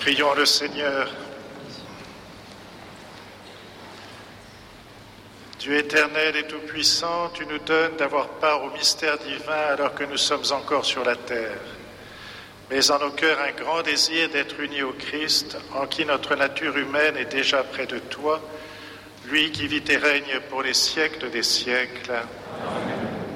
Prions le Seigneur. Dieu éternel et tout-puissant, tu nous donnes d'avoir part au mystère divin alors que nous sommes encore sur la terre. Mais en nos cœurs un grand désir d'être unis au Christ, en qui notre nature humaine est déjà près de toi, lui qui vit et règne pour les siècles des siècles. Amen.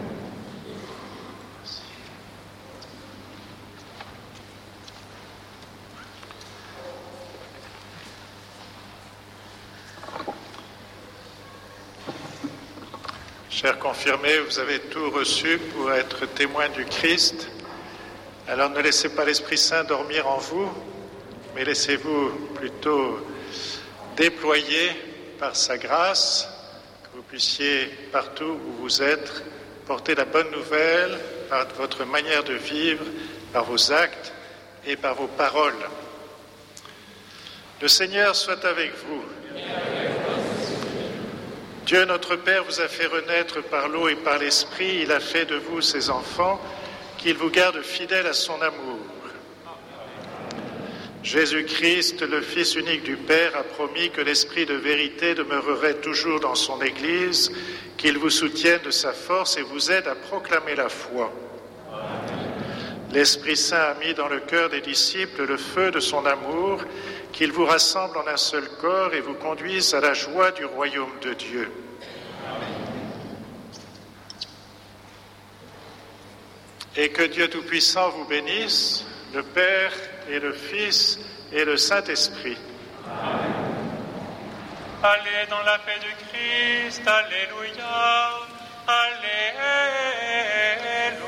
Chers confirmés, vous avez tout reçu pour être témoins du Christ. Alors ne laissez pas l'Esprit Saint dormir en vous, mais laissez-vous plutôt déployer par sa grâce, que vous puissiez, partout où vous êtes, porter la bonne nouvelle par votre manière de vivre, par vos actes et par vos paroles. Le Seigneur soit avec vous. Dieu notre Père vous a fait renaître par l'eau et par l'Esprit. Il a fait de vous ses enfants, qu'il vous garde fidèles à son amour. Jésus-Christ, le Fils unique du Père, a promis que l'Esprit de vérité demeurerait toujours dans son Église, qu'il vous soutienne de sa force et vous aide à proclamer la foi. L'Esprit Saint a mis dans le cœur des disciples le feu de son amour, qu'il vous rassemble en un seul corps et vous conduise à la joie du royaume de Dieu. Et que Dieu Tout-Puissant vous bénisse, le Père et le Fils et le Saint-Esprit. Amen. Allez dans la paix du Christ, alléluia, alléluia.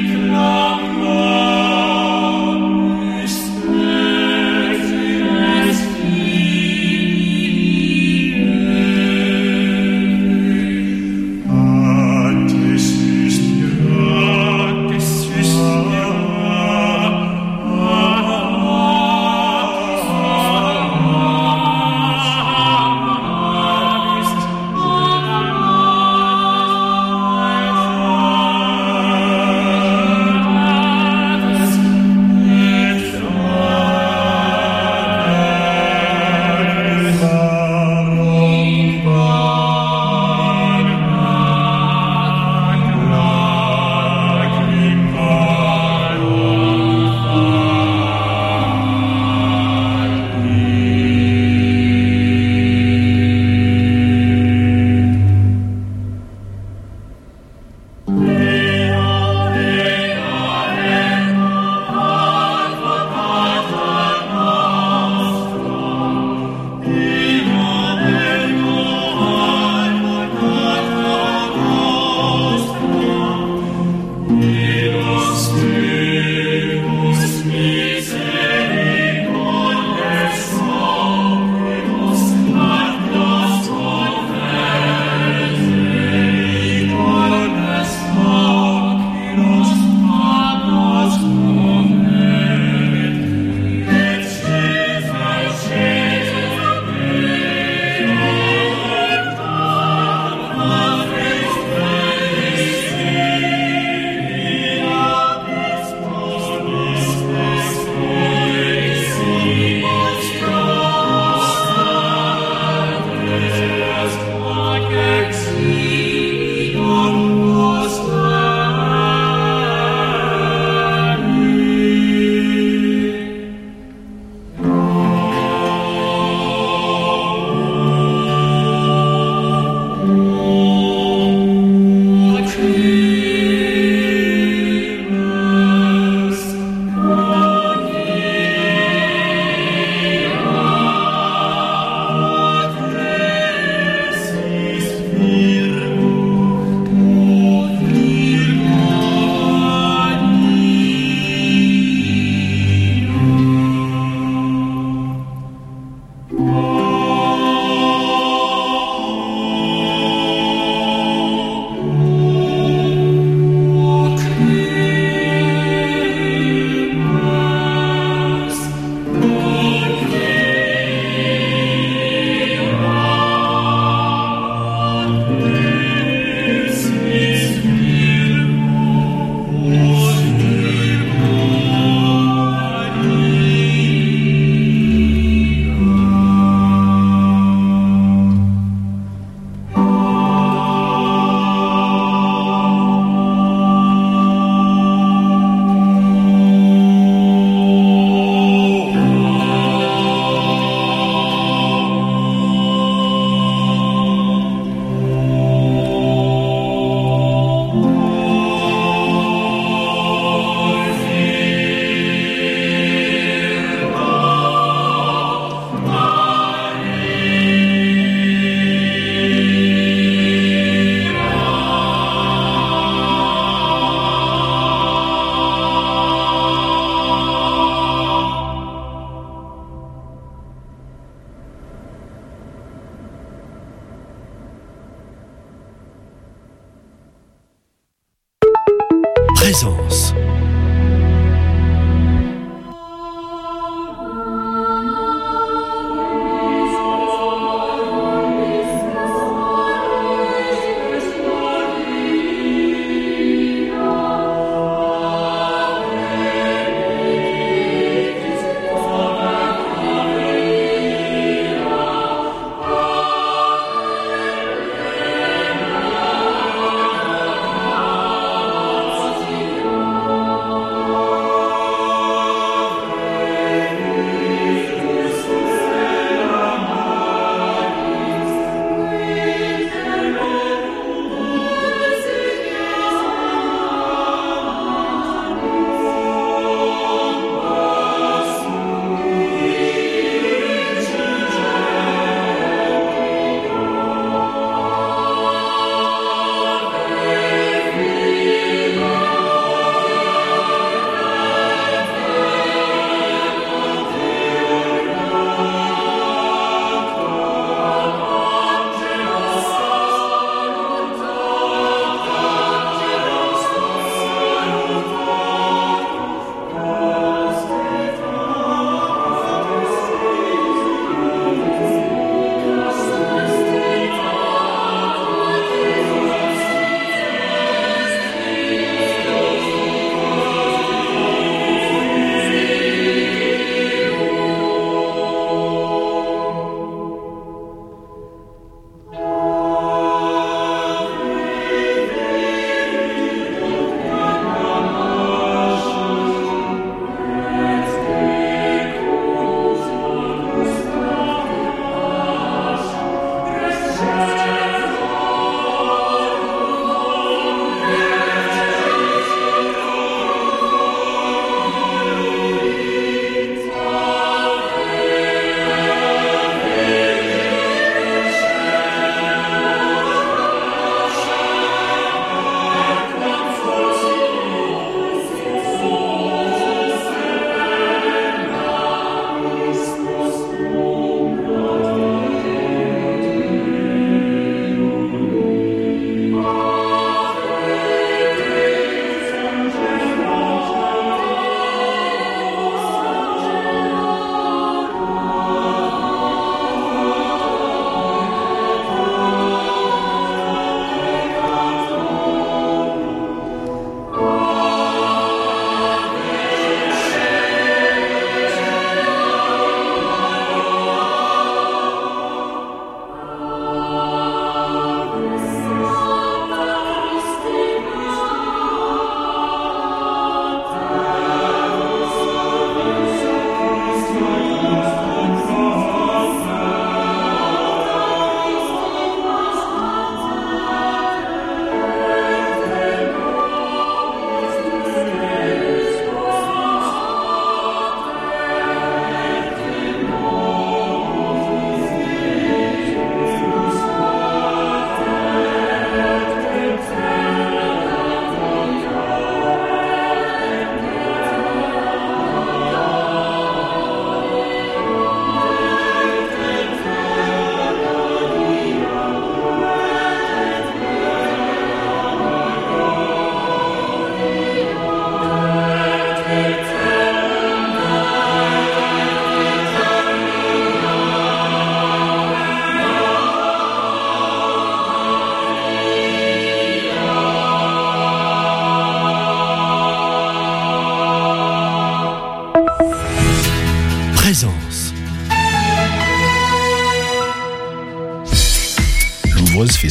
Présence.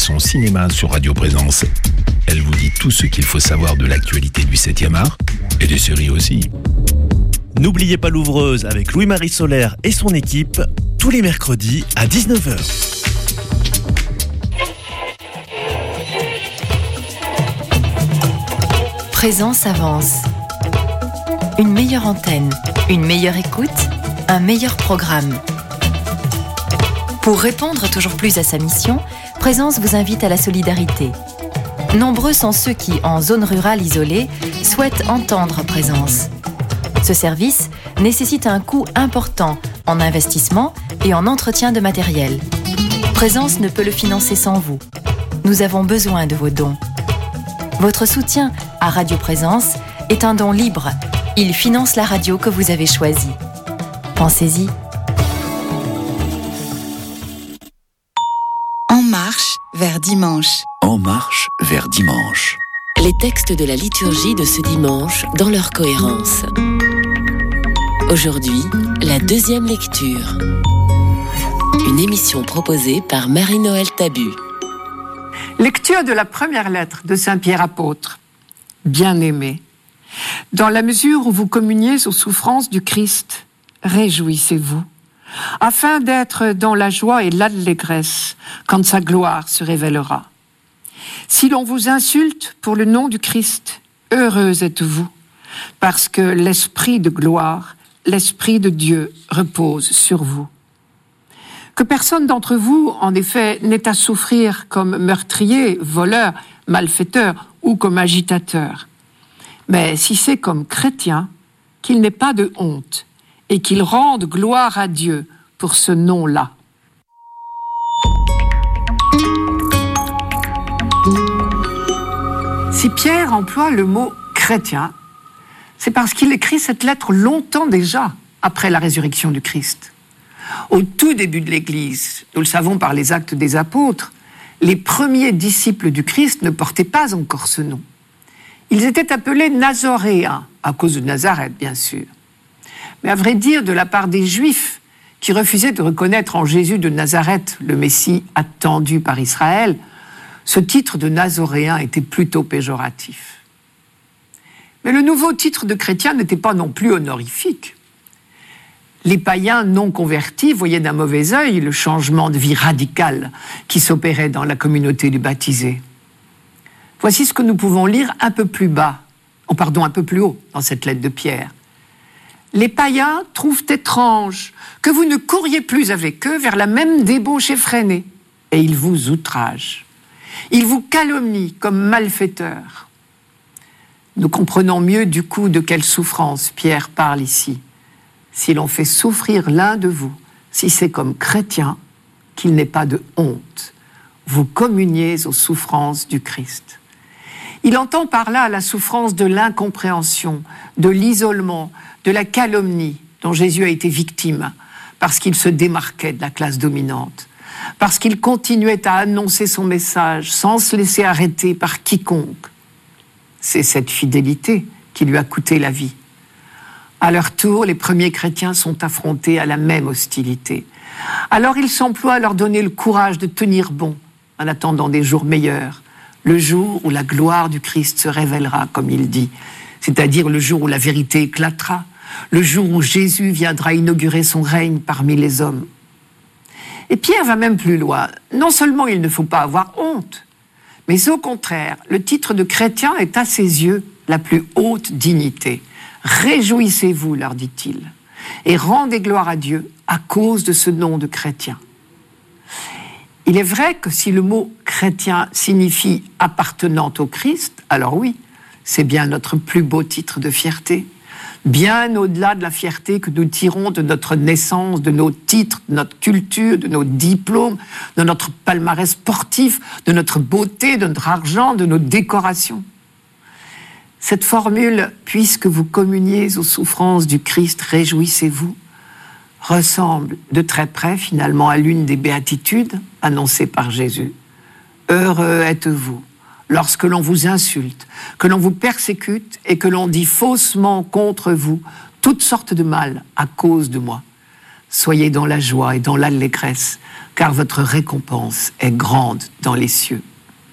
son cinéma sur Radio Présence. Elle vous dit tout ce qu'il faut savoir de l'actualité du 7e art et des séries aussi. N'oubliez pas l'ouvreuse avec Louis-Marie Solaire et son équipe, tous les mercredis à 19h. Présence avance. Une meilleure antenne, une meilleure écoute, un meilleur programme. Pour répondre toujours plus à sa mission, Présence vous invite à la solidarité. Nombreux sont ceux qui, en zone rurale isolée, souhaitent entendre Présence. Ce service nécessite un coût important en investissement et en entretien de matériel. Présence ne peut le financer sans vous. Nous avons besoin de vos dons. Votre soutien à Radio Présence est un don libre. Il finance la radio que vous avez choisie. Pensez-y. En marche vers dimanche. En marche vers dimanche. Les textes de la liturgie de ce dimanche dans leur cohérence. Aujourd'hui, la deuxième lecture. Une émission proposée par Marie-Noël Tabu. Lecture de la première lettre de Saint Pierre apôtre. Bien-aimés, dans la mesure où vous communiez aux souffrances du Christ, réjouissez-vous, afin d'être dans la joie et l'allégresse quand sa gloire se révélera. Si l'on vous insulte pour le nom du Christ, heureux êtes-vous, parce que l'Esprit de gloire, l'Esprit de Dieu repose sur vous. Que personne d'entre vous, en effet, n'ait à souffrir comme meurtrier, voleur, malfaiteur ou comme agitateur. Mais si c'est comme chrétien, qu'il n'ait pas de honte et qu'il rende gloire à Dieu pour ce nom-là. Si Pierre emploie le mot « chrétien », c'est parce qu'il écrit cette lettre longtemps déjà après la résurrection du Christ. Au tout début de l'Église, nous le savons par les actes des apôtres, les premiers disciples du Christ ne portaient pas encore ce nom. Ils étaient appelés Nazoréens, à cause de Nazareth, bien sûr. Mais à vrai dire, de la part des Juifs, qui refusaient de reconnaître en Jésus de Nazareth le Messie attendu par Israël, ce titre de Nazoréen était plutôt péjoratif. Mais le nouveau titre de chrétien n'était pas non plus honorifique. Les païens non convertis voyaient d'un mauvais œil le changement de vie radical qui s'opérait dans la communauté du baptisé. Voici ce que nous pouvons lire un peu plus haut dans cette lettre de Pierre. Les païens trouvent étrange que vous ne couriez plus avec eux vers la même débauche effrénée, et ils vous outragent. Ils vous calomnient comme malfaiteurs. Nous comprenons mieux du coup de quelle souffrance Pierre parle ici. Si l'on fait souffrir l'un de vous, si c'est comme chrétien, qu'il n'ait pas de honte. Vous communiez aux souffrances du Christ. Il entend par là la souffrance de l'incompréhension, de l'isolement, de la calomnie dont Jésus a été victime, parce qu'il se démarquait de la classe dominante, parce qu'il continuait à annoncer son message sans se laisser arrêter par quiconque. C'est cette fidélité qui lui a coûté la vie. À leur tour, les premiers chrétiens sont affrontés à la même hostilité. Alors ils s'emploient à leur donner le courage de tenir bon en attendant des jours meilleurs, le jour où la gloire du Christ se révélera, comme il dit, c'est-à-dire le jour où la vérité éclatera, le jour où Jésus viendra inaugurer son règne parmi les hommes. Et Pierre va même plus loin. Non seulement il ne faut pas avoir honte, mais au contraire, le titre de chrétien est à ses yeux la plus haute dignité. Réjouissez-vous, leur dit-il, et rendez gloire à Dieu à cause de ce nom de chrétien. Il est vrai que si le mot chrétien signifie appartenant au Christ, alors oui, c'est bien notre plus beau titre de fierté, bien au-delà de la fierté que nous tirons de notre naissance, de nos titres, de notre culture, de nos diplômes, de notre palmarès sportif, de notre beauté, de notre argent, de nos décorations. Cette formule « puisque vous communiez aux souffrances du Christ, réjouissez-vous » ressemble de très près finalement à l'une des béatitudes annoncées par Jésus. « Heureux êtes-vous lorsque l'on vous insulte, que l'on vous persécute et que l'on dit faussement contre vous toutes sortes de mal à cause de moi. soyez dans la joie et dans l'allégresse, car votre récompense est grande dans les cieux.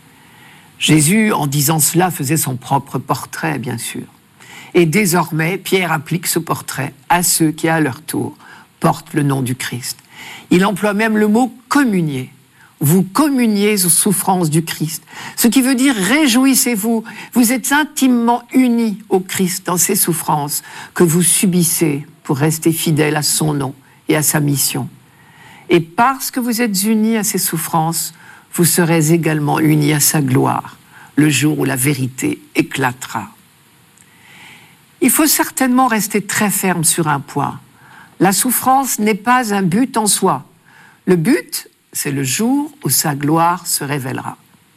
Jésus, en disant cela, faisait son propre portrait, bien sûr. Et désormais, Pierre applique ce portrait à ceux qui, à leur tour, portent le nom du Christ. Il emploie même le mot « communier ». Vous communiez aux souffrances du Christ. Ce qui veut dire réjouissez-vous. Vous êtes intimement unis au Christ dans ces souffrances que vous subissez pour rester fidèle à son nom et à sa mission. Et parce que vous êtes unis à ces souffrances, vous serez également unis à sa gloire, le jour où la vérité éclatera. Il faut certainement rester très ferme sur un point. La souffrance n'est pas un but en soi. Le but, c'est le jour où sa gloire se révélera.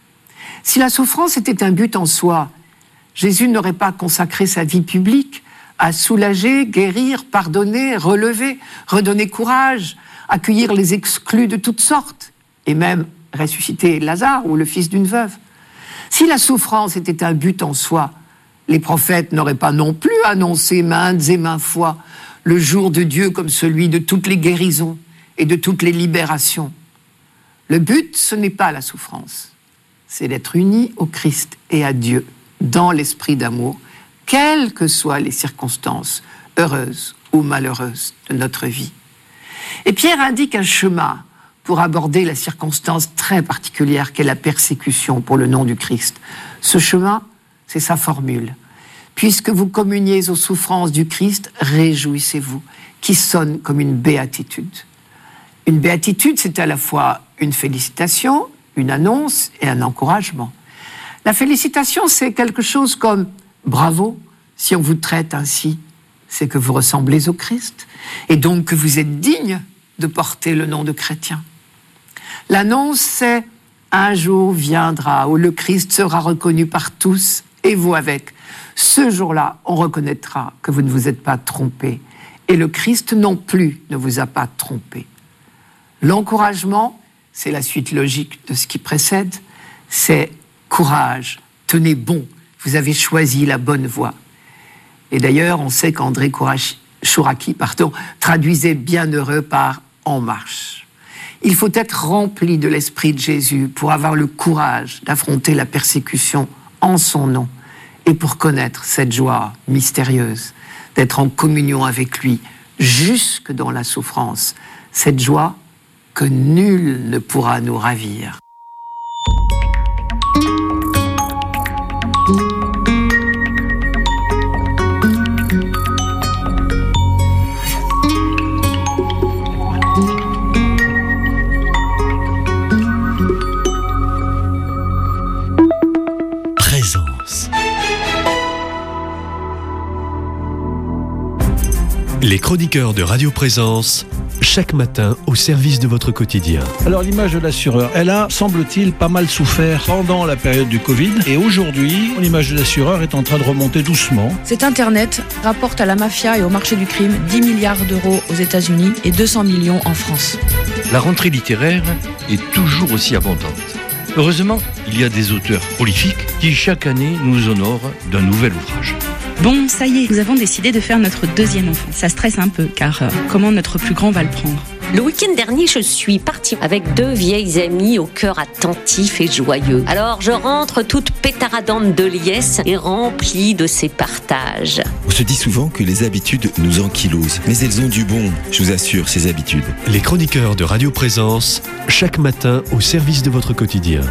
Si la souffrance était un but en soi, Jésus n'aurait pas consacré sa vie publique à soulager, guérir, pardonner, relever, redonner courage, accueillir les exclus de toutes sortes, et même ressusciter Lazare ou le fils d'une veuve. Si la souffrance était un but en soi, les prophètes n'auraient pas non plus annoncé maintes et maintes fois le jour de Dieu comme celui de toutes les guérisons et de toutes les libérations. Le but, ce n'est pas la souffrance, c'est d'être unis au Christ et à Dieu dans l'esprit d'amour, quelles que soient les circonstances, heureuses ou malheureuses de notre vie. Et Pierre indique un chemin pour aborder la circonstance très particulière qu'est la persécution pour le nom du Christ. Ce chemin, c'est sa formule. Puisque vous communiez aux souffrances du Christ, réjouissez-vous, qui sonne comme une béatitude. Une béatitude, c'est à la fois une félicitation, une annonce et un encouragement. La félicitation, c'est quelque chose comme « bravo, si on vous traite ainsi, c'est que vous ressemblez au Christ, et donc que vous êtes digne de porter le nom de chrétien. » L'annonce, c'est « un jour viendra où le Christ sera reconnu par tous, et vous avec. Ce jour-là, on reconnaîtra que vous ne vous êtes pas trompé, et le Christ non plus ne vous a pas trompé. » L'encouragement, c'est la suite logique de ce qui précède, c'est courage, tenez bon, vous avez choisi la bonne voie. Et d'ailleurs, on sait qu'André Chouraki traduisait bienheureux par en marche. Il faut être rempli de l'esprit de Jésus pour avoir le courage d'affronter la persécution en son nom et pour connaître cette joie mystérieuse, d'être en communion avec lui jusque dans la souffrance, cette joie que nul ne pourra nous ravir. Présence. Les chroniqueurs de Radio Présence, chaque matin au service de votre quotidien. Alors l'image de l'assureur, elle a, semble-t-il, pas mal souffert pendant la période du Covid. Et aujourd'hui, l'image de l'assureur est en train de remonter doucement. Cet Internet rapporte à la mafia et au marché du crime 10 milliards d'euros aux États-Unis et 200 millions en France. La rentrée littéraire est toujours aussi abondante. Heureusement, il y a des auteurs prolifiques qui chaque année nous honorent d'un nouvel ouvrage. Bon, ça y est, nous avons décidé de faire notre deuxième enfant. Ça stresse un peu, car comment notre plus grand va le prendre ? Le week-end dernier, je suis partie avec 2 vieilles amies au cœur attentif et joyeux. Alors, je rentre toute pétaradante de liesse et remplie de ces partages. On se dit souvent que les habitudes nous ankylosent, mais elles ont du bon, je vous assure, ces habitudes. Les chroniqueurs de Radio Présence, chaque matin au service de votre quotidien.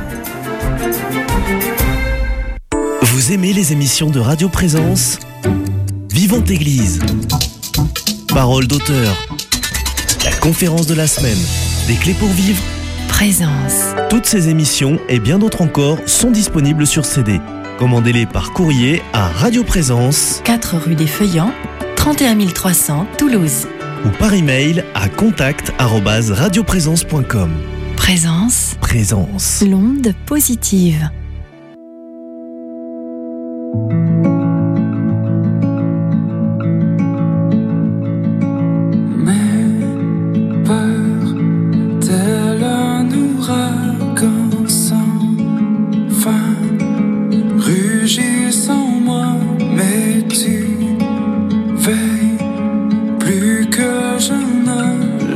Vous aimez les émissions de Radio Présence ? Vivante Église, Parole d'auteur, la conférence de la semaine, des clés pour vivre, Présence. Toutes ces émissions et bien d'autres encore sont disponibles sur CD. Commandez-les par courrier à Radio Présence, 4 rue des Feuillants, 31 300 Toulouse. Ou par email à contact@radioprésence.com. Présence. Présence. L'onde positive. Plus que je ne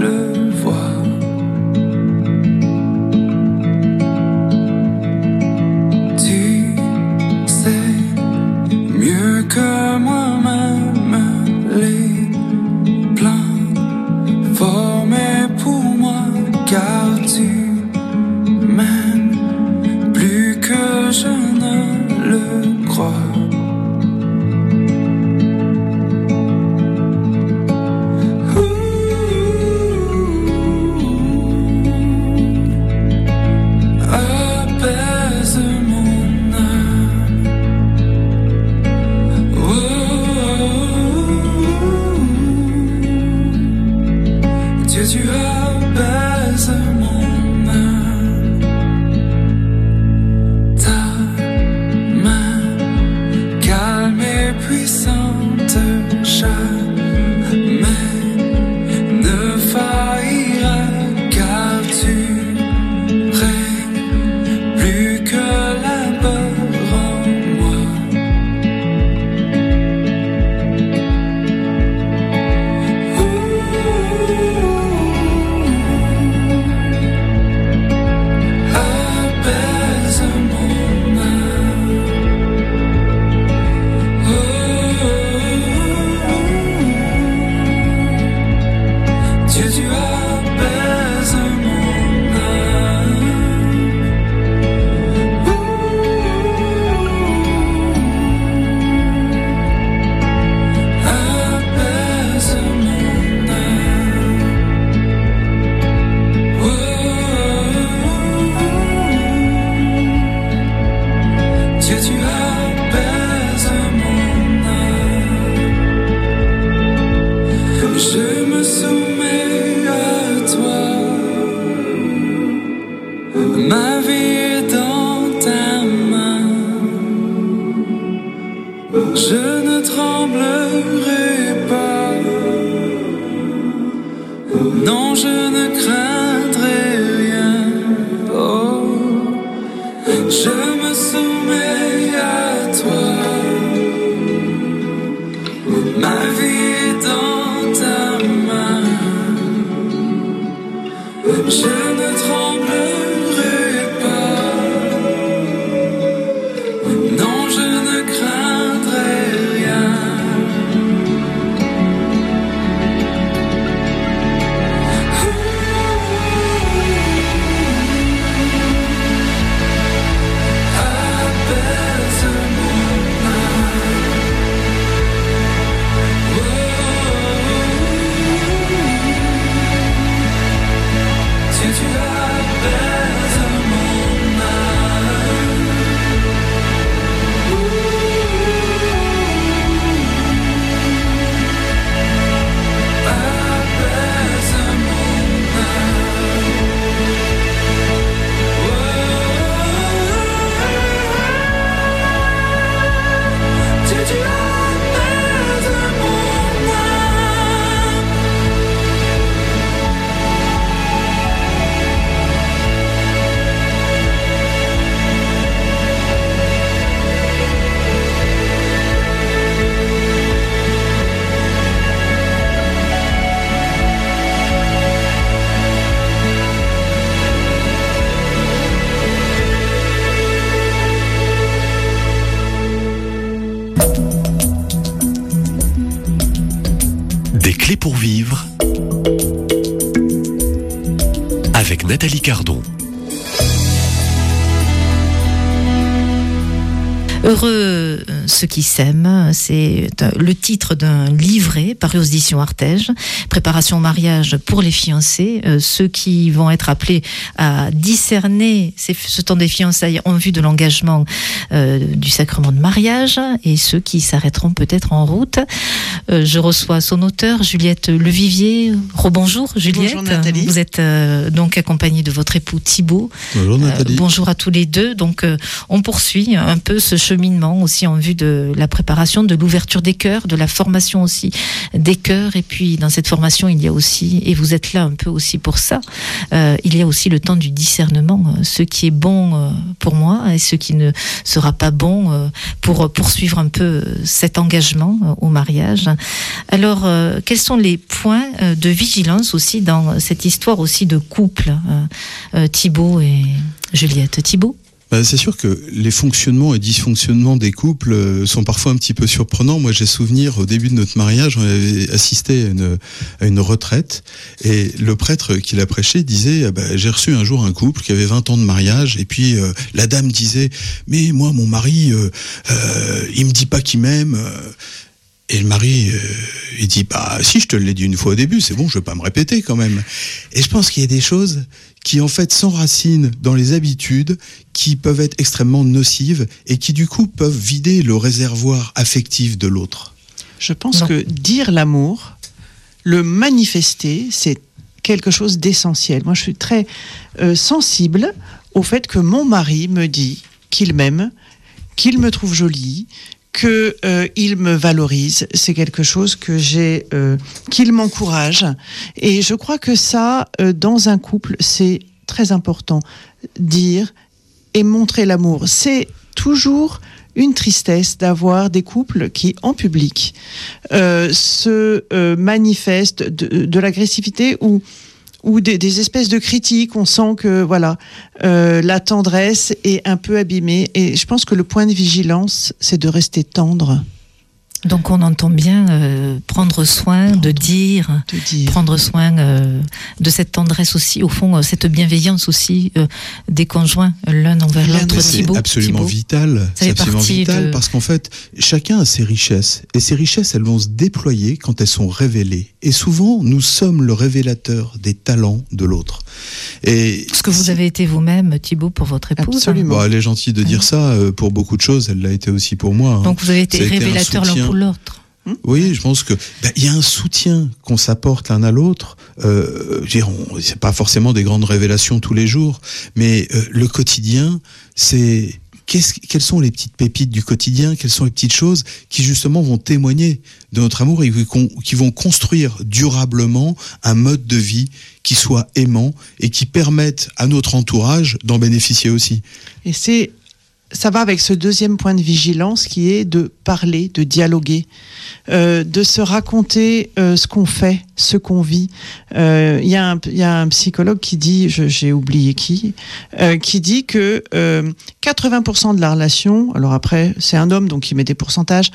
que moi-même les pleins formés pour moi, car tu m'aimes plus que je ne le crois. Tu apaises mon âme, ta main calme et puissante jamais ne faillira, car tu règnes plus que la peur en moi. Ma vie est dans ta main, je ne tremblerai pas, non je ne craindrai rien, oh, je me soumets à toi, ma vie est dans ta main, je ne tremblerai Clés pour vivre avec Nathalie Cardon. Heureux ceux qui s'aiment, c'est le titre d'un livret paru aux éditions Artege, préparation au mariage pour les fiancés, ceux qui vont être appelés à discerner ce temps des fiançailles en vue de l'engagement du sacrement de mariage, et ceux qui s'arrêteront peut-être en route. Je reçois son auteur, Juliette Levivier. Rebonjour Juliette. Bonjour Nathalie. Vous êtes donc accompagnée de votre époux Thibaut. Bonjour Nathalie. Bonjour à tous les deux. Donc on poursuit un peu ce cheminement aussi en vue de la préparation, de l'ouverture des cœurs, de la formation aussi des cœurs. Et puis dans cette formation, il y a aussi, et vous êtes là un peu aussi pour ça, il y a aussi le temps du discernement, ce qui est bon pour moi et ce qui ne sera pas bon pour poursuivre un peu cet engagement au mariage. Alors, quels sont les points de vigilance aussi dans cette histoire aussi de couple, Thibaut et Juliette? Thibaut? C'est sûr que les fonctionnements et dysfonctionnements des couples sont parfois un petit peu surprenants. Moi, j'ai souvenir, au début de notre mariage, on avait assisté à une retraite, et le prêtre qui l'a prêché disait j'ai reçu un jour un couple qui avait 20 ans de mariage, et puis la dame disait « Mais moi, mon mari, il me dit pas qu'il m'aime. » Et le mari, il dit « Si, je te l'ai dit une fois au début, c'est bon, je vais pas me répéter quand même. » Et je pense qu'il y a des choses qui en fait s'enracinent dans les habitudes, qui peuvent être extrêmement nocives et qui du coup peuvent vider le réservoir affectif de l'autre. Je pense que dire l'amour, le manifester, c'est quelque chose d'essentiel. Moi, je suis très sensible au fait que mon mari me dit qu'il m'aime, qu'il me trouve jolie, qu'il me valorise. C'est quelque chose que j'ai, qu'il m'encourage. Et je crois que ça, dans un couple, c'est très important. Dire et montrer l'amour. C'est toujours une tristesse d'avoir des couples qui, en public, se manifestent de l'agressivité ou des espèces de critiques. On sent que la tendresse est un peu abîmée. Et je pense que le point de vigilance, c'est de rester tendre. Donc on entend bien prendre soin de dire, prendre soin de cette tendresse aussi, au fond cette bienveillance aussi des conjoints l'un envers l'autre. C'est absolument vital, parce qu'en fait chacun a ses richesses, et ces richesses elles vont se déployer quand elles sont révélées, et souvent nous sommes le révélateur des talents de l'autre. Et ce que vous avez été vous-même, Thibaut, pour votre épouse. Absolument. Elle est gentille de dire ça, pour beaucoup de choses, elle l'a été aussi pour moi. Donc vous avez été révélateur l'un pour l'autre. Oui, je pense que y a un soutien qu'on s'apporte l'un à l'autre. C'est pas forcément des grandes révélations tous les jours, mais le quotidien, c'est quelles sont les petites pépites du quotidien, quelles sont les petites choses qui justement vont témoigner de notre amour et qui vont construire durablement un mode de vie qui soit aimant et qui permette à notre entourage d'en bénéficier aussi. Et ça va avec ce deuxième point de vigilance qui est de parler, de dialoguer, de se raconter ce qu'on fait, ce qu'on vit. Il y a un psychologue qui dit, j'ai oublié qui dit que 80% de la relation, alors après c'est un homme donc il met des pourcentages,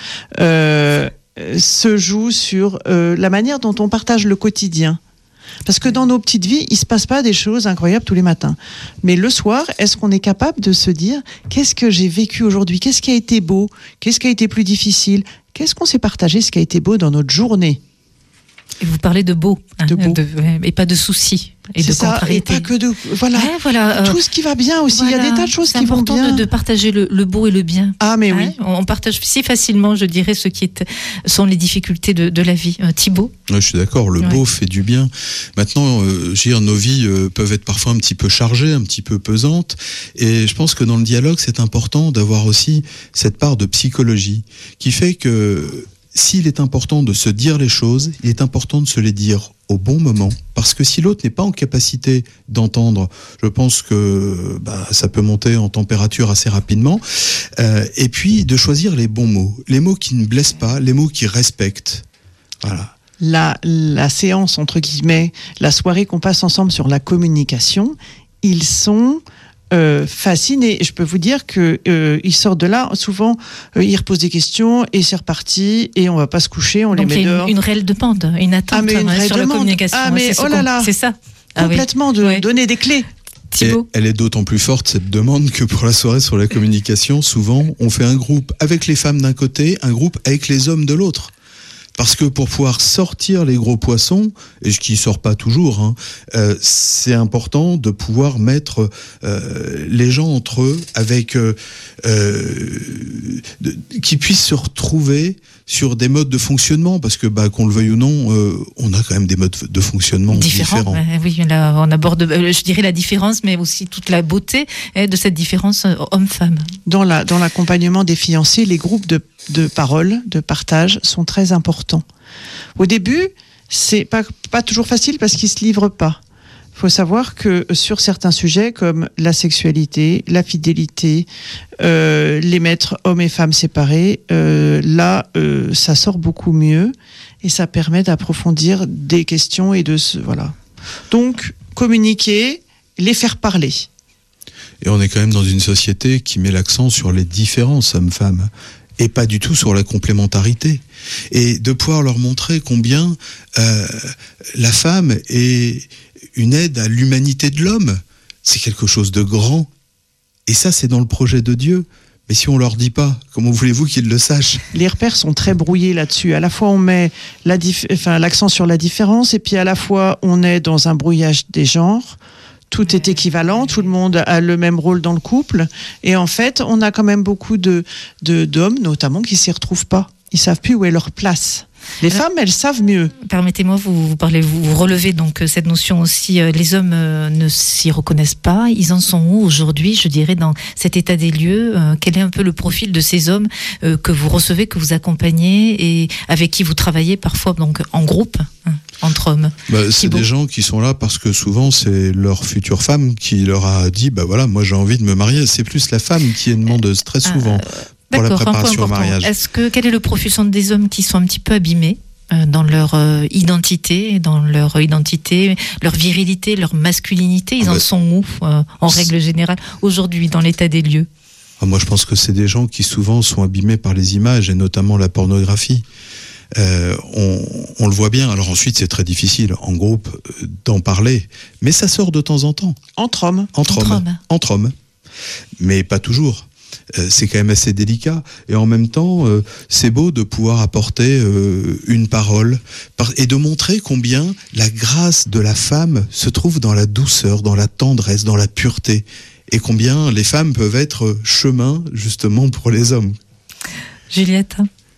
se joue sur la manière dont on partage le quotidien. Parce que dans nos petites vies, il se passe pas des choses incroyables tous les matins. Mais le soir, est-ce qu'on est capable de se dire qu'est-ce que j'ai vécu aujourd'hui ? Qu'est-ce qui a été beau ? Qu'est-ce qui a été plus difficile ? Qu'est-ce qu'on s'est partagé, ce qui a été beau dans notre journée ? Et vous parlez de beau, et pas de soucis et de contrariétés. Et pas que de tout ce qui va bien aussi. Il y a des tas de choses qui vont bien. C'est important de partager le beau et le bien. Ah mais oui. On partage si facilement, je dirais, ce qui sont les difficultés de la vie. Thibaut. Je suis d'accord. Le beau fait du bien. Maintenant, nos vies peuvent être parfois un petit peu chargées, un petit peu pesantes, et je pense que dans le dialogue, c'est important d'avoir aussi cette part de psychologie qui fait que s'il est important de se dire les choses, il est important de se les dire au bon moment, parce que si l'autre n'est pas en capacité d'entendre, je pense que ça peut monter en température assez rapidement, et puis de choisir les bons mots, les mots qui ne blessent pas, les mots qui respectent. Voilà. La séance, entre guillemets, la soirée qu'on passe ensemble sur la communication, ils sont fascinés. Je peux vous dire que ils sortent de là, souvent ils reposent des questions et c'est reparti et on va pas se coucher, on donc les met dehors. Une réelle demande, une attente sur la communication. C'est ça. Complètement donner des clés. Elle est d'autant plus forte cette demande que pour la soirée sur la communication, souvent on fait un groupe avec les femmes d'un côté, un groupe avec les hommes de l'autre. Parce que pour pouvoir sortir les gros poissons, et ce qui sort pas toujours, c'est important de pouvoir mettre les gens entre eux avec qui puissent se retrouver sur des modes de fonctionnement, parce que qu'on le veuille ou non, on a quand même des modes de fonctionnement différents. Oui, là, on aborde, je dirais, la différence, mais aussi toute la beauté de cette différence homme-femme. Dans l'accompagnement des fiancés, les groupes de parole, de partage sont très importants. Au début, c'est pas toujours facile parce qu'ils se livrent pas. Il faut savoir que sur certains sujets comme la sexualité, la fidélité, les mettre hommes et femmes séparés, ça sort beaucoup mieux et ça permet d'approfondir des questions et voilà. Donc communiquer, les faire parler. Et on est quand même dans une société qui met l'accent sur les différences hommes-femmes et pas du tout sur la complémentarité. Et de pouvoir leur montrer combien la femme est une aide à l'humanité de l'homme, c'est quelque chose de grand. Et ça, c'est dans le projet de Dieu. Mais si on leur dit pas, comment voulez-vous qu'ils le sachent ? Les repères sont très brouillés là-dessus. À la fois, on met l'accent sur la différence, et puis à la fois, on est dans un brouillage des genres. Tout est équivalent, tout le monde a le même rôle dans le couple. Et en fait, on a quand même beaucoup d'hommes, notamment, qui s'y retrouvent pas. Ils savent plus où est leur place. Les femmes, elles savent mieux. Permettez-moi, vous relevez donc cette notion aussi. Les hommes ne s'y reconnaissent pas. Ils en sont où aujourd'hui, je dirais, dans cet état des lieux ? Quel est un peu le profil de ces hommes que vous recevez, que vous accompagnez et avec qui vous travaillez parfois donc en groupe, entre hommes ? C'est des gens qui sont là parce que souvent c'est leur future femme qui leur a dit voilà, moi j'ai envie de me marier. C'est plus la femme qui est demandeuse très souvent. Pour la préparation au mariage. Quel est le profil des hommes qui sont un petit peu abîmés dans leur identité, leur virilité, leur masculinité? Ils en sont où, en règle générale, aujourd'hui, dans l'état des lieux? Moi, je pense que c'est des gens qui souvent sont abîmés par les images, et notamment la pornographie. On le voit bien. Alors ensuite, c'est très difficile, en groupe, d'en parler. Mais ça sort de temps en temps. Entre hommes. Entre hommes. Mais pas toujours. C'est quand même assez délicat, et en même temps c'est beau de pouvoir apporter une parole et de montrer combien la grâce de la femme se trouve dans la douceur, dans la tendresse, dans la pureté, et combien les femmes peuvent être chemin justement pour les hommes. Juliette ?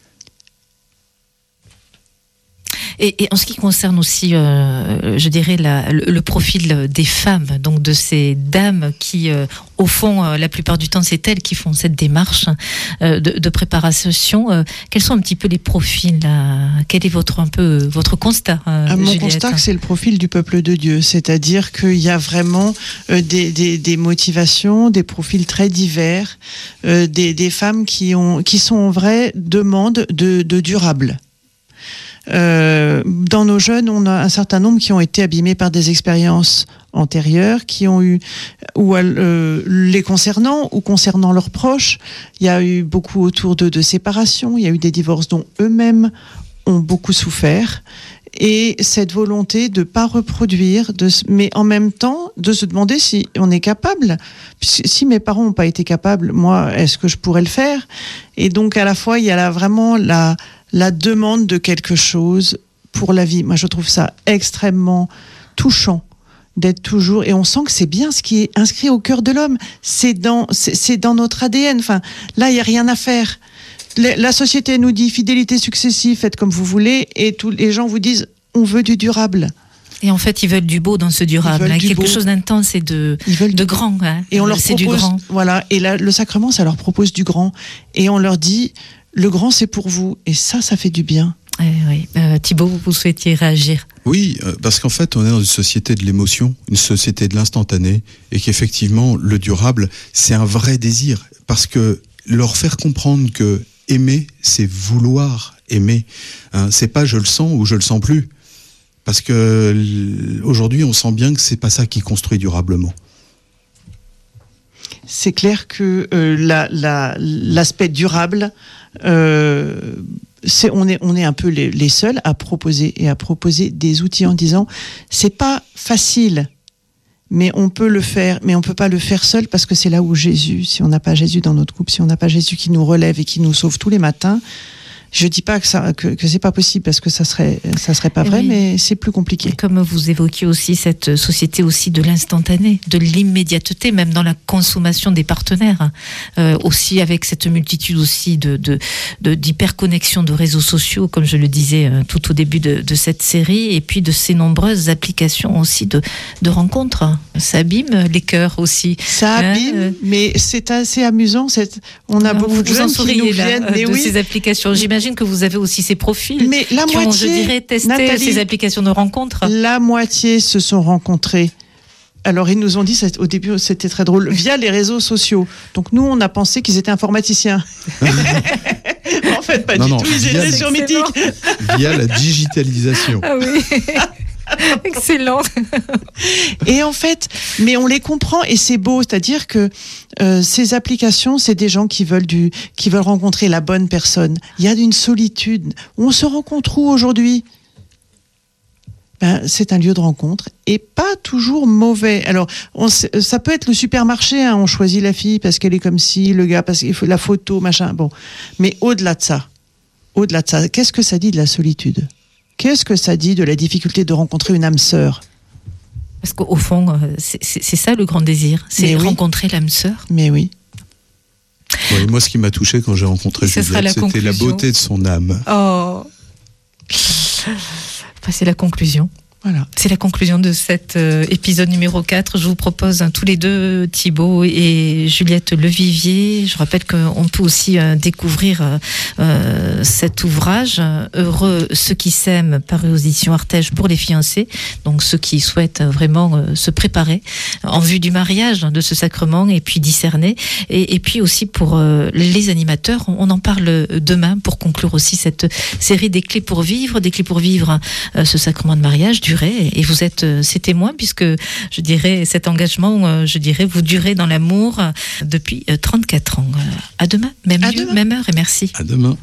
Et en ce qui concerne aussi, je dirais, le profil des femmes, donc de ces dames qui, au fond, la plupart du temps, c'est elles qui font cette démarche de préparation. Quels sont un petit peu les profils ? Quel est votre constat, Mon constat, c'est le profil du peuple de Dieu. C'est-à-dire qu'il y a vraiment des motivations, des profils très divers, des femmes qui sont en vraie demande de durable. Dans nos jeunes, on a un certain nombre qui ont été abîmés par des expériences antérieures, qui ont eu, ou les concernant, ou concernant leurs proches. Il y a eu beaucoup autour de séparations, il y a eu des divorces dont eux-mêmes ont beaucoup souffert. Et cette volonté de ne pas reproduire, mais en même temps de se demander si on est capable. Si mes parents n'ont pas été capables, moi, est-ce que je pourrais le faire ? Et donc à la fois, il y a vraiment la demande de quelque chose pour la vie. Moi, je trouve ça extrêmement touchant d'être toujours... Et on sent que c'est bien ce qui est inscrit au cœur de l'homme. C'est dans notre ADN. Enfin, là, il n'y a rien à faire. La société nous dit fidélité successive, faites comme vous voulez, et tous les gens vous disent on veut du durable. Et en fait, ils veulent du beau dans ce durable, quelque chose d'intense et de grand. Hein. Et on leur propose, du grand. Voilà. Et là, le sacrement, ça leur propose du grand, et on leur dit le grand, c'est pour vous, et ça fait du bien. Oui. Thibaut, vous souhaitiez réagir ? Oui, parce qu'en fait, on est dans une société de l'émotion, une société de l'instantané, et qu'effectivement, le durable, c'est un vrai désir, parce que leur faire comprendre que aimer, c'est vouloir aimer. C'est pas je le sens ou je le sens plus. Parce que aujourd'hui, on sent bien que c'est pas ça qui construit durablement. C'est clair que l'aspect durable, on est un peu les seuls à proposer des outils en disant c'est pas facile. Mais on peut le faire, mais on peut pas le faire seul, parce que c'est là où Jésus, si on n'a pas Jésus dans notre couple, si on n'a pas Jésus qui nous relève et qui nous sauve tous les matins, je dis pas que c'est pas possible, parce que ça serait pas vrai, mais c'est plus compliqué. Et comme vous évoquiez aussi cette société aussi de l'instantané, de l'immédiateté, même dans la consommation des partenaires, aussi avec cette multitude aussi d'hyperconnexion de réseaux sociaux, comme je le disais tout au début de cette série, et puis de ces nombreuses applications aussi de rencontres. Ça abîme les cœurs aussi. Ça abîme, mais c'est assez amusant. On a beaucoup de jeunes qui nous viennent de ces applications. J'imagine que vous avez aussi ces profils mais la qui moitié, ont, je dirais, testé ces applications de rencontres. La moitié se sont rencontrés. Alors, ils nous ont dit, au début, c'était très drôle, via les réseaux sociaux. Donc, nous, on a pensé qu'ils étaient informaticiens. En fait, pas du tout. Ils étaient sur Mythique. Via la digitalisation. Ah oui. Excellent. Et en fait, mais on les comprend et c'est beau, c'est-à-dire que ces applications, c'est des gens qui veulent rencontrer la bonne personne. Il y a une solitude. On se rencontre où aujourd'hui ? C'est un lieu de rencontre et pas toujours mauvais. Alors, ça peut être le supermarché, hein, on choisit la fille parce qu'elle est comme ci, le gars parce qu'il faut la photo, machin. Bon, mais au-delà de ça, qu'est-ce que ça dit de la solitude ? Qu'est-ce que ça dit de la difficulté de rencontrer une âme sœur ? Parce qu'au fond, c'est ça le grand désir, c'est rencontrer l'âme sœur. Mais oui. Oui, moi, ce qui m'a touché quand j'ai rencontré Juliette, c'était la beauté de son âme. Oh. C'est la conclusion. Voilà. C'est la conclusion de cet épisode numéro 4. Je vous propose tous les deux, Thibaut et Juliette Levivier. Je rappelle qu'on peut aussi découvrir cet ouvrage, Heureux ceux qui s'aiment, paru aux éditions Artege pour les fiancés. Donc ceux qui souhaitent vraiment se préparer en vue du mariage, de ce sacrement, et puis discerner. Et puis aussi pour les animateurs, on en parle demain pour conclure aussi cette série des clés pour vivre ce sacrement de mariage. Et vous êtes ces témoins puisque je dirais cet engagement, vous durez dans l'amour depuis 34 ans. À demain, même lieu, même heure et merci. À demain.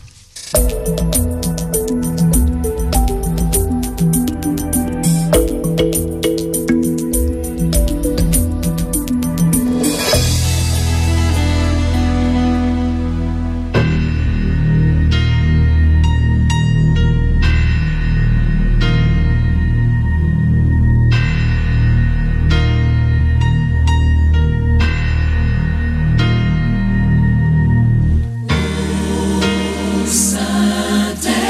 Saint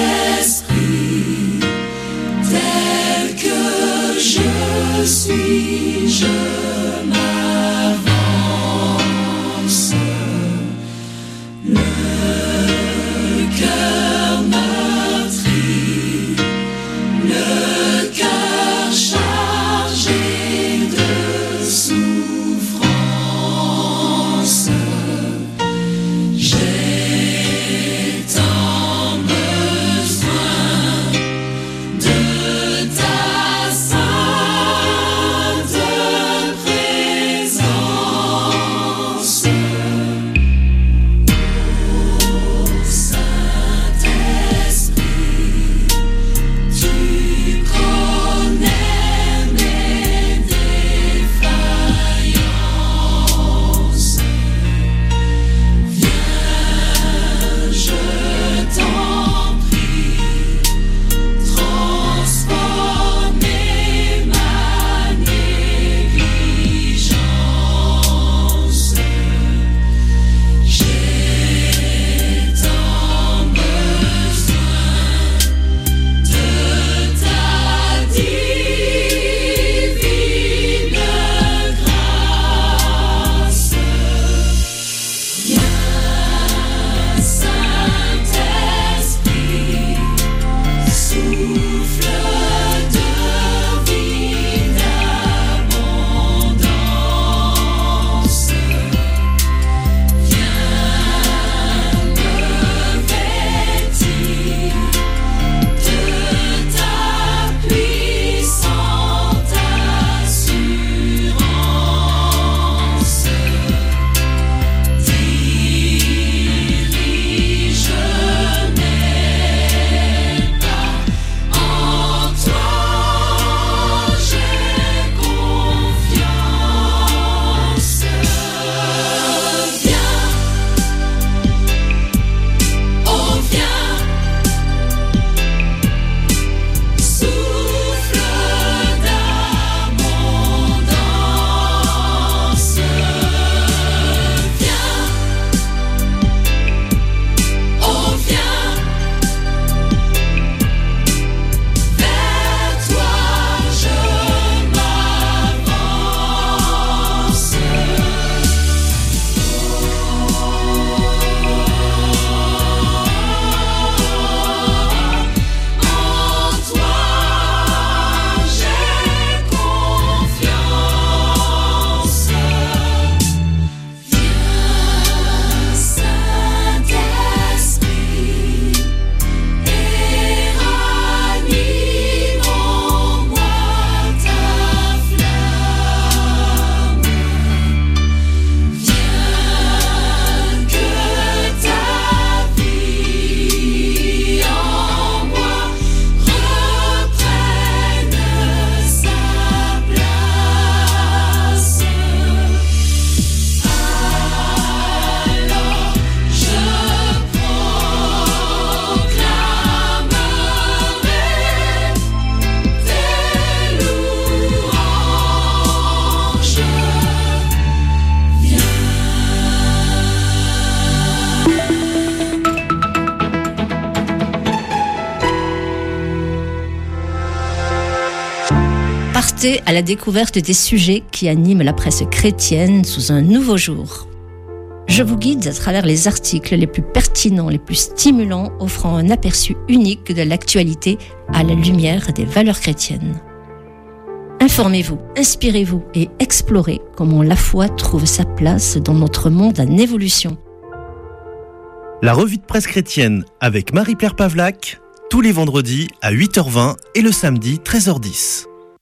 Partez à la découverte des sujets qui animent la presse chrétienne sous un nouveau jour. Je vous guide à travers les articles les plus pertinents, les plus stimulants, offrant un aperçu unique de l'actualité à la lumière des valeurs chrétiennes. Informez-vous, inspirez-vous et explorez comment la foi trouve sa place dans notre monde en évolution. La revue de presse chrétienne avec Marie-Pierre Pavlac, tous les vendredis à 8h20 et le samedi 13h10.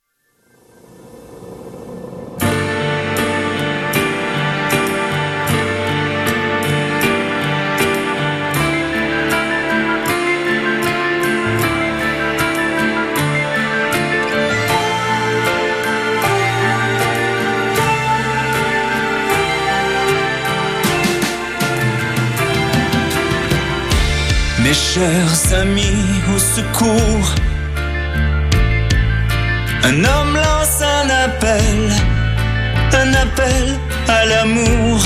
Mes chers amis, au secours. Un homme lance un appel à l'amour.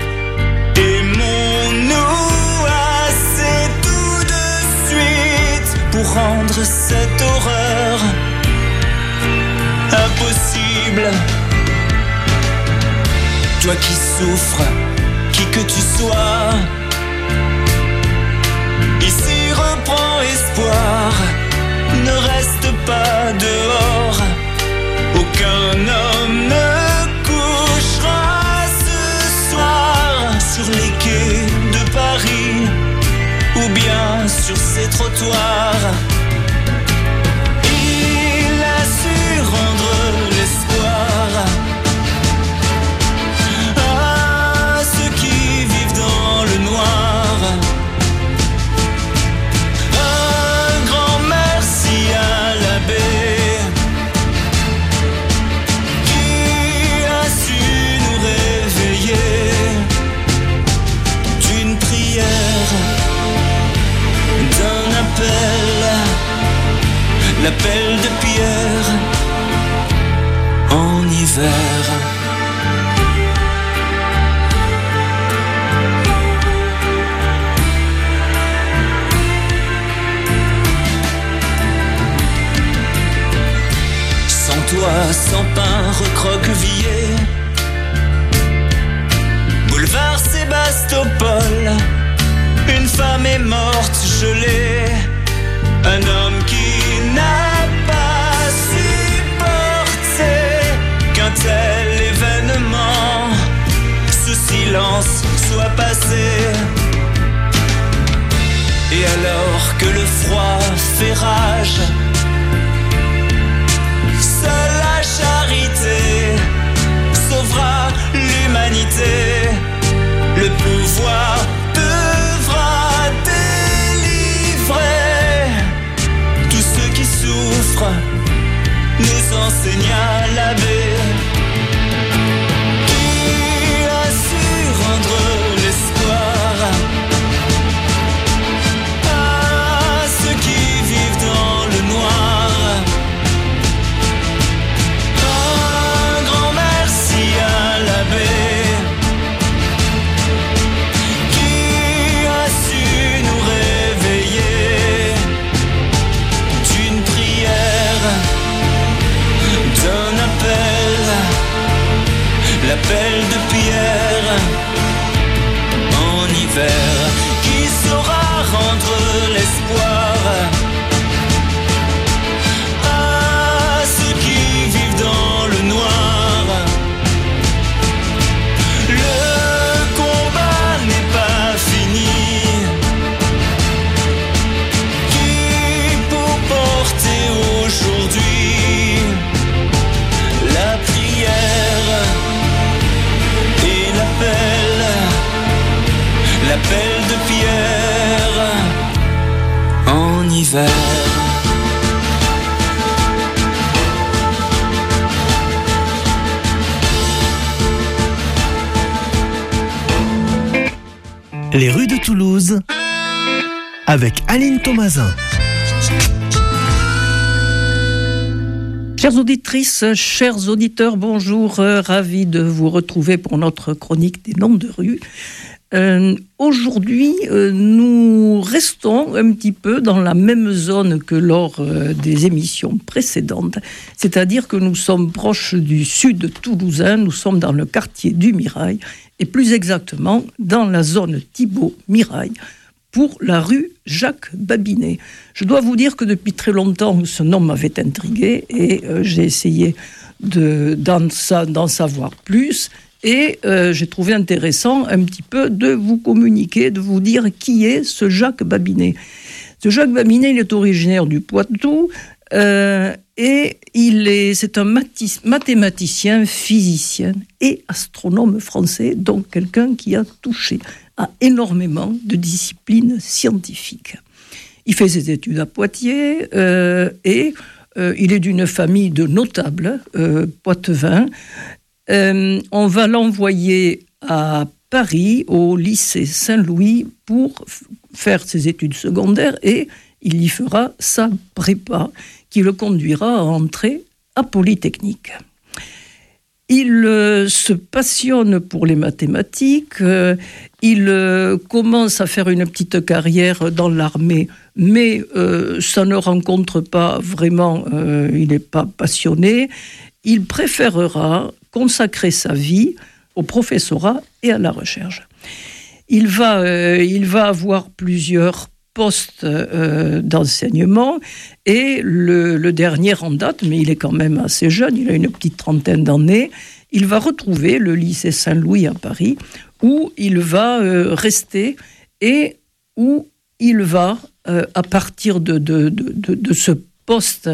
Aimons-nous assez tout de suite pour rendre cette horreur impossible. Toi qui souffres, qui que tu sois, ici reprends espoir, ne reste pas dehors. Aucun homme ne couchera ce soir sur les quais de Paris ou bien sur ces trottoirs. Il a su rendre l'espoir à ceux qui vivent dans le noir. Un grand merci à l'abbé qui a su nous réveiller d'une prière, d'un appel, l'appel de Pierre en hiver. Sans toi, sans pain recroquevillé, boulevard Sébastopol, une femme est morte gelée. Un homme qui n'a pas supporté qu'un tel événement, ce silence soit passé. Et alors que le froid fait rage, seule la charité sauvera l'humanité. Le pouvoir devra délivrer tous ceux qui souffrent, nous enseigna l'abbé. Qui a su rendre l'espoir à ceux qui vivent dans le noir. Un grand merci à l'abbé qui a su nous réveiller d'une prière, d'un appel, l'appel de Pierre en hiver, qui saura rendre l'espoir à ceux qui vivent dans le noir. Le combat n'est pas fini, qui pour porter aujourd'hui la prière et l'appel de Pierre en hiver. Les rues de Toulouse avec Aline Thomasin. Chères auditrices, chers auditeurs, bonjour, ravi de vous retrouver pour notre chronique des noms de rues. Aujourd'hui, nous restons un petit peu dans la même zone que lors des émissions précédentes, c'est-à-dire que nous sommes proches du sud toulousain, nous sommes dans le quartier du Mirail, et plus exactement dans la zone Thibault-Mirail, pour la rue Jacques Babinet. Je dois vous dire que depuis très longtemps, ce nom m'avait intrigué, et j'ai essayé d'en savoir plus. Et j'ai trouvé intéressant un petit peu de vous communiquer, de vous dire qui est ce Jacques Babinet. Ce Jacques Babinet, il est originaire du Poitou et c'est un mathématicien, physicien et astronome français, donc quelqu'un qui a touché à énormément de disciplines scientifiques. Il fait ses études à Poitiers et il est d'une famille de notables poitevins. On va l'envoyer à Paris, au lycée Saint-Louis, pour faire ses études secondaires et il y fera sa prépa qui le conduira à entrer à Polytechnique. Il se passionne pour les mathématiques, il commence à faire une petite carrière dans l'armée, mais ça ne rencontre pas vraiment, il n'est pas passionné. Il préférera consacrer sa vie au professorat et à la recherche. Il va avoir plusieurs postes d'enseignement et le dernier en date, mais il est quand même assez jeune, il a une petite trentaine d'années, il va retrouver le lycée Saint-Louis à Paris où il va rester et où il va, à partir de ce poste,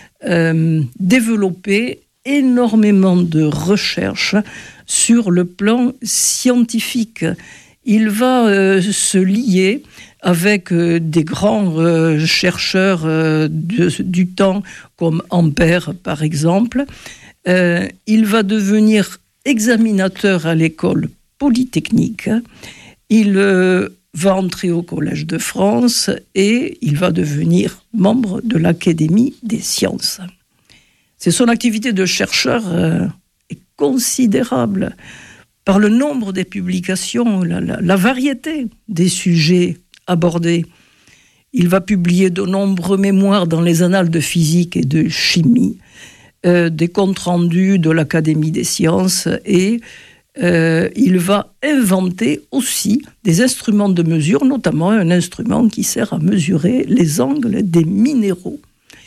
développer énormément de recherches sur le plan scientifique. Il va se lier avec des grands chercheurs du temps, comme Ampère, par exemple. Il va devenir examinateur à l'école polytechnique. Il va entrer au Collège de France et il va devenir membre de l'Académie des sciences. C'est son activité de chercheur est considérable par le nombre des publications, la variété des sujets abordés. Il va publier de nombreux mémoires dans les annales de physique et de chimie, des comptes rendus de l'Académie des sciences et il va inventer aussi des instruments de mesure, notamment un instrument qui sert à mesurer les angles des minéraux.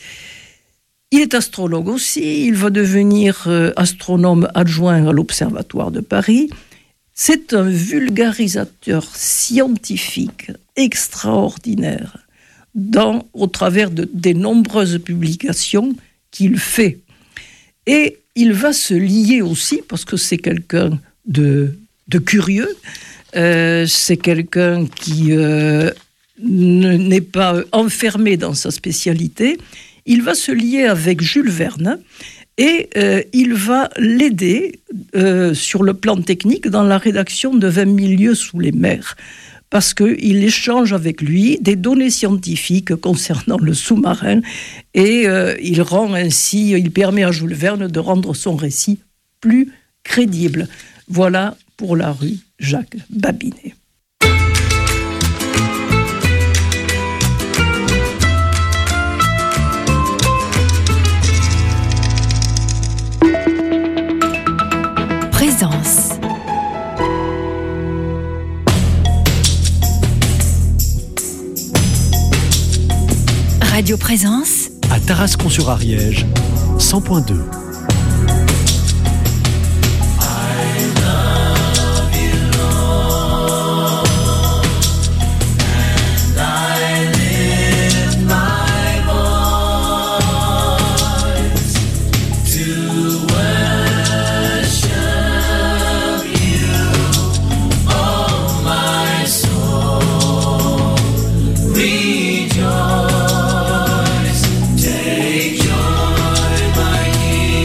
Il est astrologue aussi, il va devenir astronome adjoint à l'Observatoire de Paris. C'est un vulgarisateur scientifique extraordinaire au travers des nombreuses publications qu'il fait. Et il va se lier aussi, parce que c'est quelqu'un de curieux, c'est quelqu'un qui n'est pas enfermé dans sa spécialité. Il va se lier avec Jules Verne et il va l'aider sur le plan technique dans la rédaction de 20 000 lieues sous les mers, parce qu'il échange avec lui des données scientifiques concernant le sous-marin et il permet à Jules Verne de rendre son récit plus crédible. Voilà pour la rue Jacques Babinet. Présence. Radio Présence. À Tarascon-sur-Ariège, 100.2. Rejoice, take joy, my King.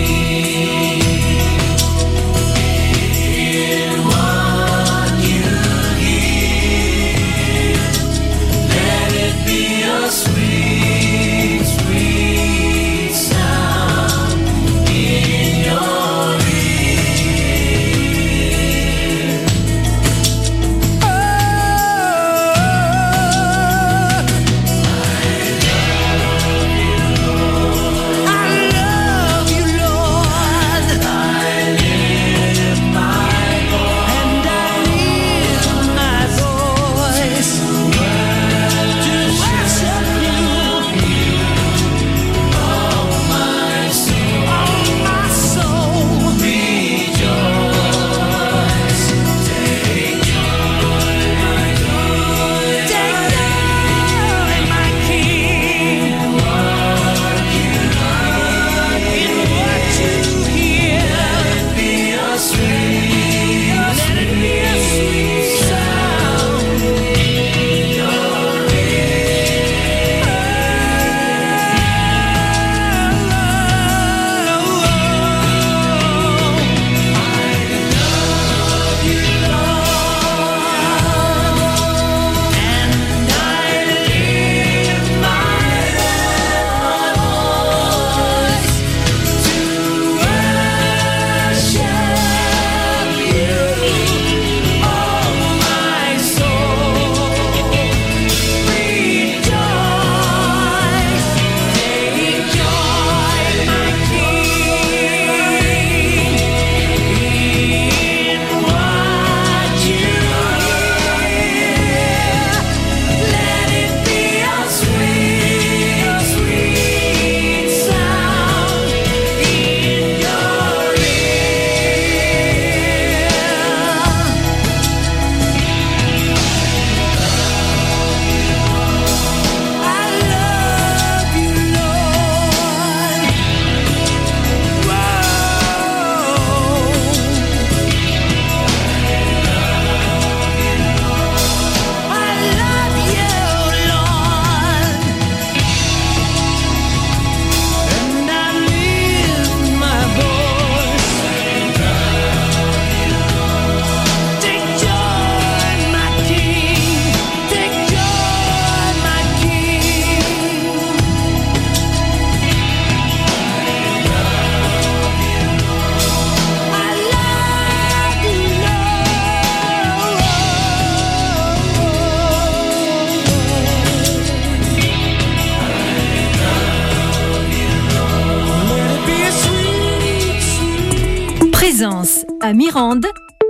Plaisance à Mirande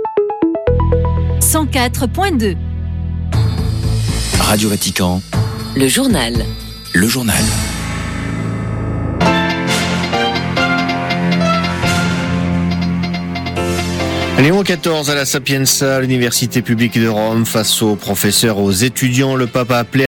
104.2. Radio Vatican, Le journal. le journal. Léon XIV à la Sapienza, l'université publique de Rome, face aux professeurs, aux étudiants, le pape a appelé